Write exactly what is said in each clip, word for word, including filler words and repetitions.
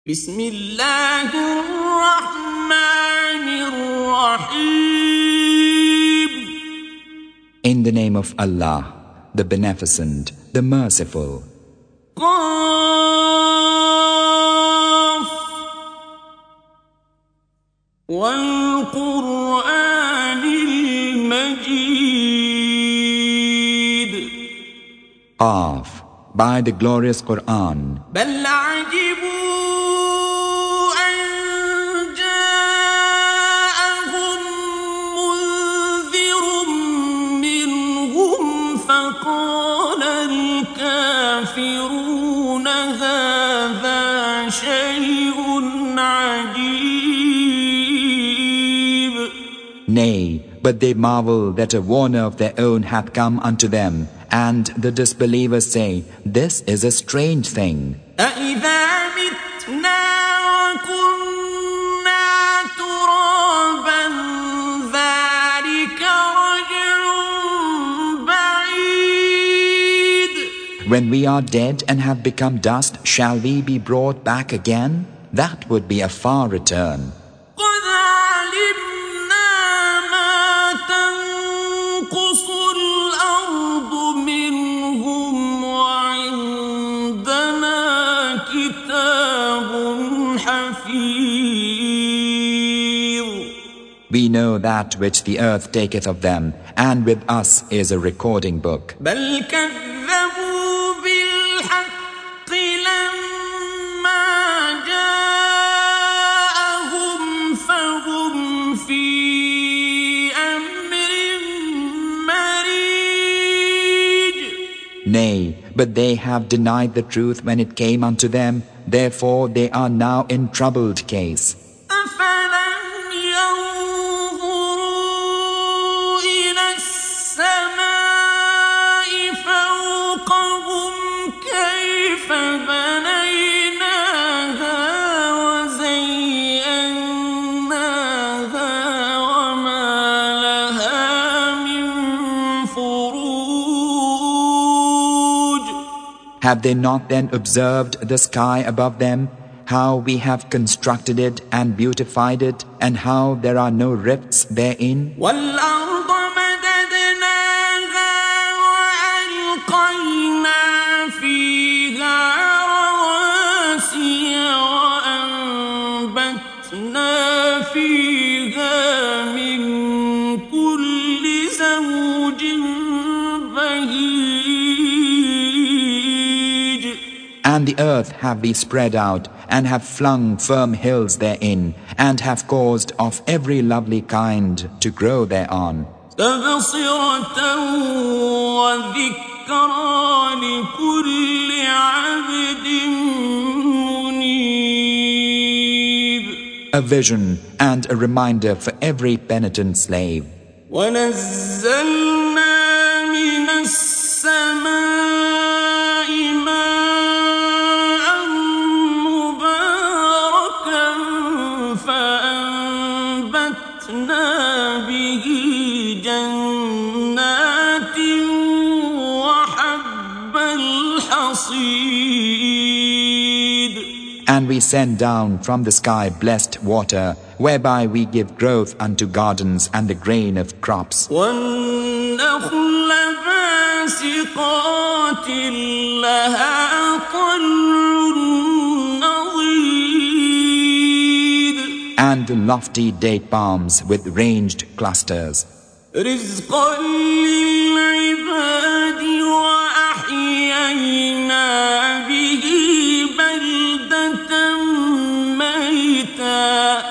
بسم الله الرحمن الرحيم. In the name of Allah, the Beneficent, the Merciful. قاف والقرآن المجيد. Qaf, by the glorious Quran. بل عجبوا أن جاءهم منذر منهم فقال الكافرون هذا شيء عجيب. Nay, but they marvel that a warner of their own hath come unto them, and the disbelievers say, this is a strange thing. أَإِذَا مِتْنَا وَكُنَّا تُرَابًا ذَلِكَ رَجْعٌ بَعِيدٌ. When we are dead and have become dust, shall we be brought back again? That would be a far return. قَدْ عَلِمْنَا مَا تَنقُصُ الْأَرْضُ مِنْهُمْ وَعِندَنَا كِتَابٌ حَفِيظٌ. We know that which the earth taketh of them, and with us is a recording book. بل كذبوا بالحق لما جاءهم فهم في أمر مريج. Nay, but they have denied the truth when it came unto them, therefore they are now in troubled case. أفلم ينظروا إلى السماء فوقهم كيف بنيناها وزيناها وما لها من فروج. Have they not then observed the sky above them, how we have constructed it and beautified it, and how there are no rifts therein? والأرض مددناها وألقينا فيها رواسي وأنبتنا فيها من كل زوج بهيج. And the earth have we spread out, and have flung firm hills therein, and have caused of every lovely kind to grow thereon. تبصرة وذكرى لكل عبد منيب. A vision and a reminder for every penitent slave. ونزلنا من السماء ماء مباركا فأنبتنا به جنات وحب الحصيد. And we send down from the sky blessed water, whereby we give growth unto gardens and the grain of crops. والنخل باسقات لها طلع نضيد. And the lofty date palms with ranged clusters. رزقا للعباد وأحيينا به بلدة ميتا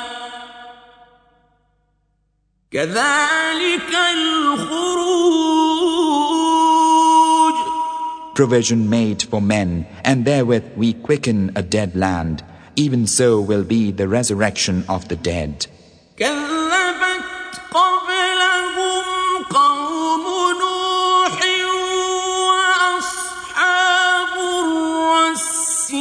كذلك الخروج. Provision made for men, and therewith we quicken a dead land. Even so will be the resurrection of the dead. كذبت قبلهم قوم نوح وأصحاب الرس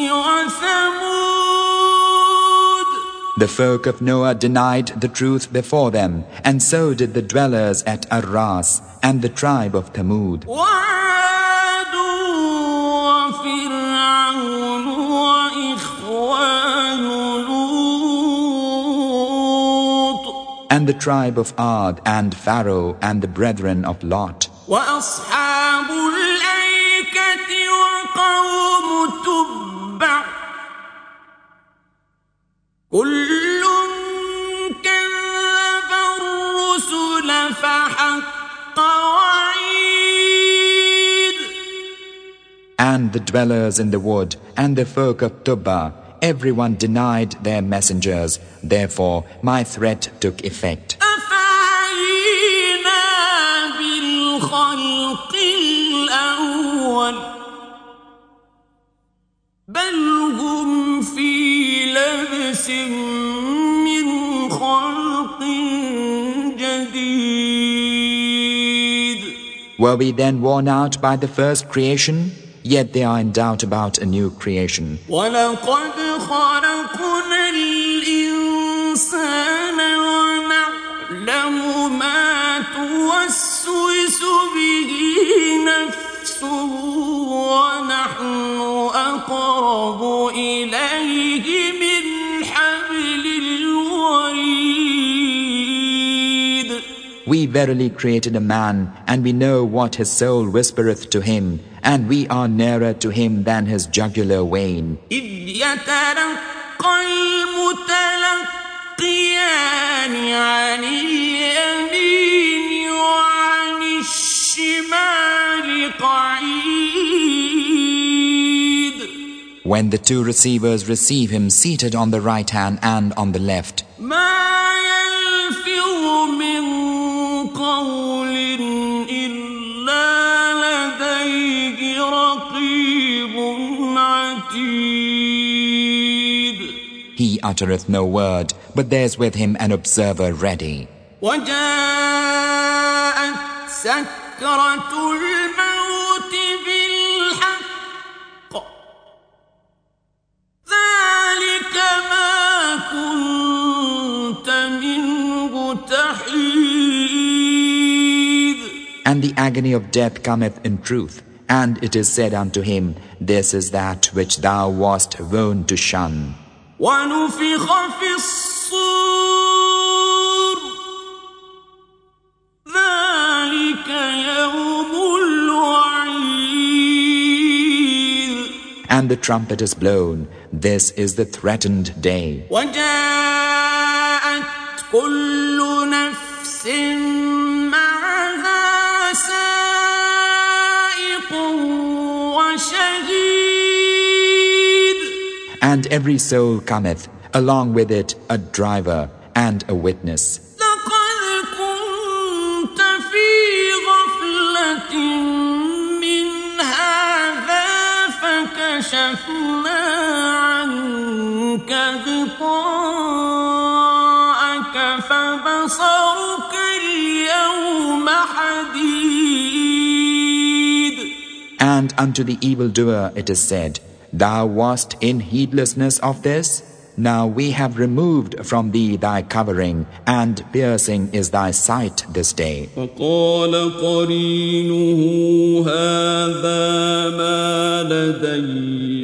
وثمود. The folk of Noah denied the truth before them, and so did the dwellers at Ar-Ras and the tribe of Thamud. وعاد وفرعون وإخوان and the tribe of Ad, and Pharaoh, and the brethren of Lot, وأصحاب الأيكة وقوم تبع كل كذب الرسل فحق وعيد. and the dwellers in the wood, and the folk of Tubba, everyone denied their messengers. Therefore my threat took effect. أفعينا بالخلق الأول بل هم في لبس من خلق جديد. Were we then worn out by the first creation? Yet they are in doubt about a new creation. وَلَقَدْ خَلَقْنَا الْإِنسَانَ وَنَعْلَمُ مَا تُوَسْوِسُ بِهِ نَفْسُهُ وَنَحْنُ أَقْرَبُ إِلَيْهِ مِنْ حَبْلِ الْوَرِيدِ. We verily created a man, and we know what his soul whispereth to him, and we are nearer to him than his jugular vein. إِذْ يَتَلَقَّى الْمُتَلَقِّيَانِ عَنِ الْيَمِينِ وَعَنِ الشِّمَالِ قَعِيدٌ. When the two receivers receive him seated on the right hand and on the left, مَا يَلْفِظُ مِنْ قَوْلٍ إِلَّا لَدَيْهِ رَقِيبٌ عَتِيدٌ. he uttereth no word, but there is with him an observer ready. وَجَاءَتْ سَكْرَةُ الْمَوْتِ بِالْحَقِّ ذَلِكَ مَا كُنْتَ مِنْهُ تَحِيدُ. And the agony of death cometh in truth, and it is said unto him, this is that which thou wast wont to shun. وَنُفِخَ فِي الصُّورِ ذَلِكَ يَوْمُ الْوَعِيدِ. And the trumpet is blown, this is the threatened day. وَجَاءَتْ كُلُّ نَفْسٍ مَعَهَا سَائِقٌ وَشَهِيدٌ. And every soul cometh, along with it a driver and a witness. لَقَدْ كُنْتَ فِي غَفْلَةٍ مِّنْ هَذَا فَكَشَفْنَا عَنْكَ غِطَاءَكَ فَبَصَرُكَ الْيَوْمَ حَدِيدٌ. And unto the evildoer it is said, thou wast in heedlessness of this? Now we have removed from thee thy covering, and piercing is thy sight this day. فَقَالَ قَرِينُهُ هَذَا مَا لَدَيَّ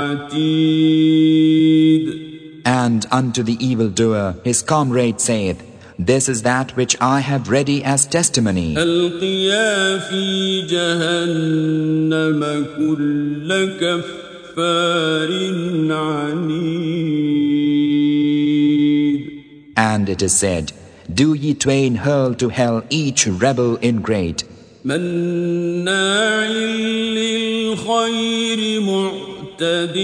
عَتِيدٌ. And unto the evildoer his comrade saith, this is that which I have ready as testimony. أَلْقِيَا فِي جَهَنَّمَ كُلَّ كَفَّارٍ عَنِيدٍ. And it is said, do ye twain hurl to hell each rebel ingrate, مَنَّاعٍ لِلْخَيْرِ مُعْتَدٍ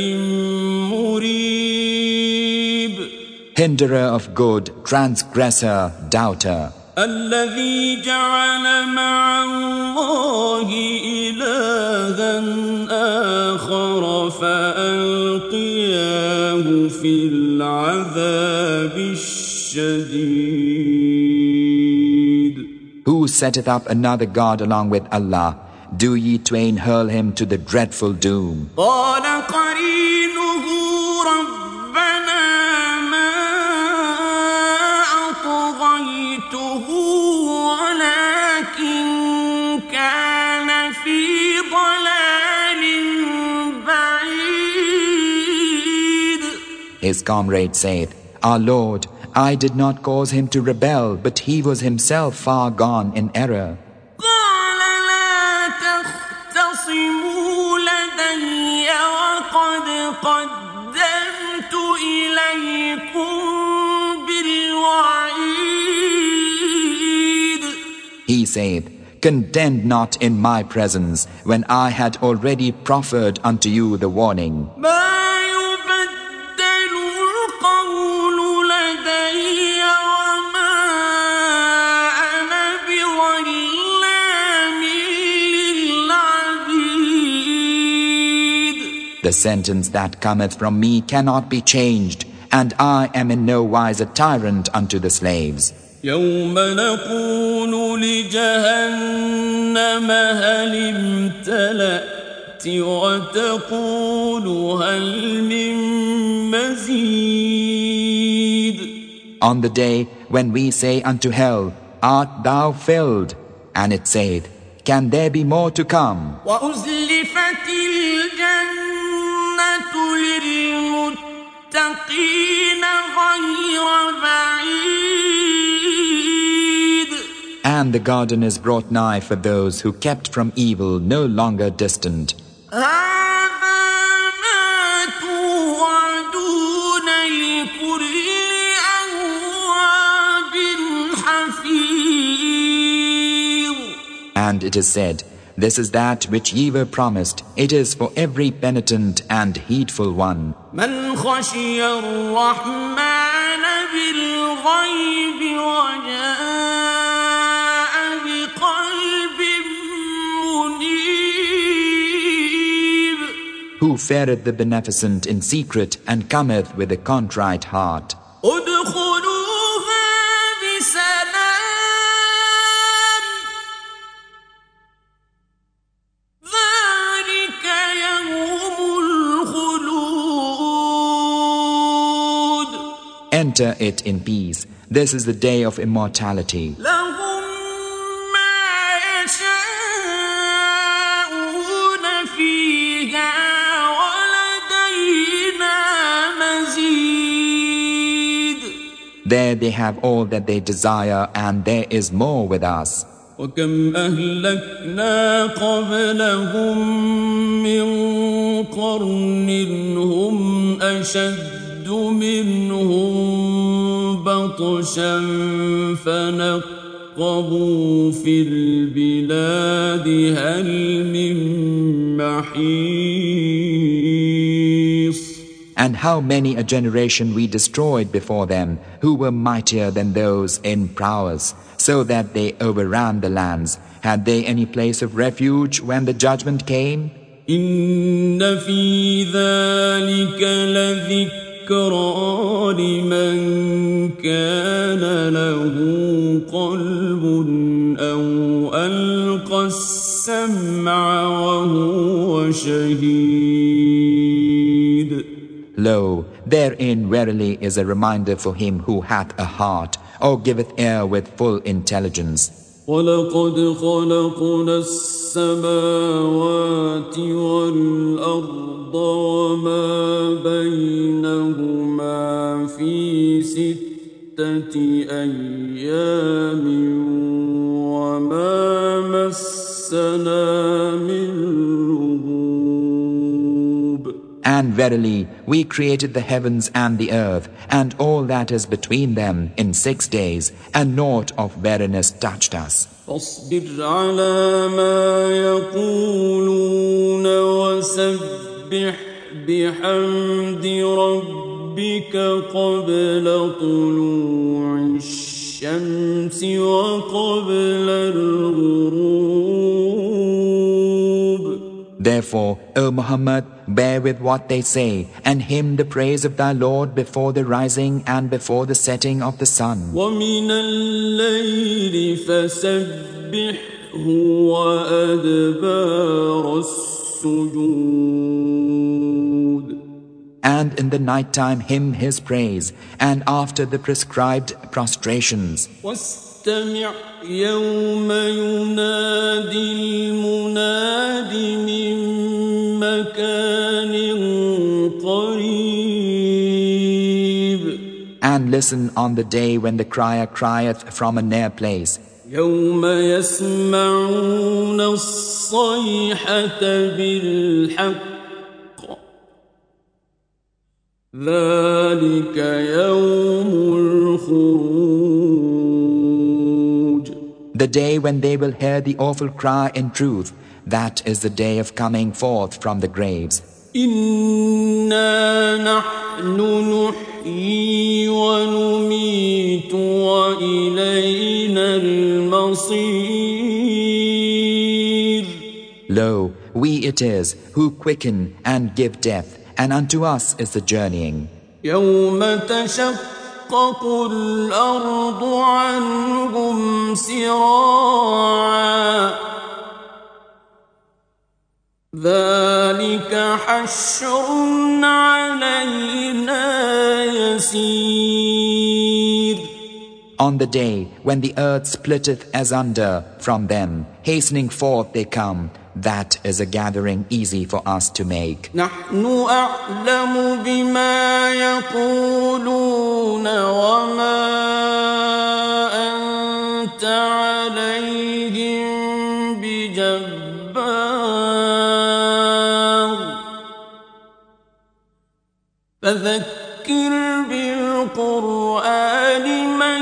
مُرِيبٍ. hinderer of good, transgressor, doubter, الذي جعل مع الله إلها آخر فألقياه في العذاب الشديد. who setteth up another God along with Allah, do ye twain hurl him to the dreadful doom. قال قرينه ربنا ما أطغيته ولكن كان في ضلال بعيد. His comrade saith, Our Lord, I did not cause him to rebel, but he was himself far gone in error. قال لا تختصموا لدي وقد قدمت إليكم بالوعيد. He saith, Contend not in my presence, when I had already proffered unto you the warning. ما يبدل القول لدي وما أنا بظلام للعبيد. The sentence that cometh from me cannot be changed, and I am in no wise a tyrant unto the slaves. يوم نقول لجهنم هل امتلأت وتقول هل من مزيد. On the day when we say unto hell, Art thou filled? And it saith, Can there be more to come? وأزلفت الجنة للمتقين غير بعيد. And the garden is brought nigh for those who kept from evil no longer distant. هذا ما توعدون لكل أواب حفيظ. And it is said, This is that which ye were promised. It is for every penitent and heedful one. من خشي الرحمن بالغيب وجاء بقلب منيب. Who feareth the Beneficent in secret and cometh with a contrite heart. ادخلوها بسلام ذلك يوم الخلود. Enter it in peace. This is the day of immortality. لهم ما يشاءون فيها ولدينا مزيد. There they have all that they desire, and there is more with us. وكم أهلكنا قبلهم من قرن هم أشد منهم بطشا فنقبوا في البلاد هل من محيص. And how many a generation we destroyed before them, who were mightier than those in prowess, so that they overran the lands. Had they any place of refuge when the judgment came? إن في ذلك لذكرى لمن كان له قلب أو ألقى السمع وهو شهيد. Lo, therein verily is a reminder for him who hath a heart, or giveth ear with full intelligence. ولقد خلقنا السماوات والأرض وما بينهما في ستة أيام وما مسنا من لغوب. And verily, we created the heavens and the earth, and all that is between them in six days, and naught of weariness touched us. فاصبر على ما يقولون وسبح بحمد ربك قبل طلوع الشمس وقبل الغروب. Therefore, O Muhammad, bear with what they say, and hymn the praise of thy Lord before the rising and before the setting of the sun. ومن الليل فسبحه وأدبار السجود. And in the night time hymn his praise, and after the prescribed prostrations. واستمع يوم ينادي المناد من مكان قريب. And listen on the day when the crier crieth from a near place. يوم يسمعون الصيحة بالحق ذلك يوم الخروج. The day when they will hear the awful cry in truth, that is the day of coming forth from the graves. إنا نحن نحيي ونميت وإلينا المصير. Lo, we it is who quicken and give death, and unto us is the journeying. يوم تشقق الأرض عنهم سراعا ذلك حشر علينا يسير. On the day when the earth splitteth asunder from them, hastening forth they come, that is a gathering easy for us to make. نحن أعلم بما يقولون وما أنت عليهم بجبار فذكر بالقرآن من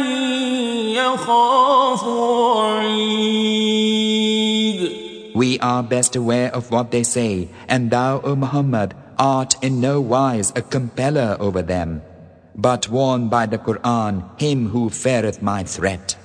يخاف وعيد. We are best aware of what they say, and thou, O Muhammad, art in no wise a compeller over them. But warn by the Qur'an him who feareth my threat.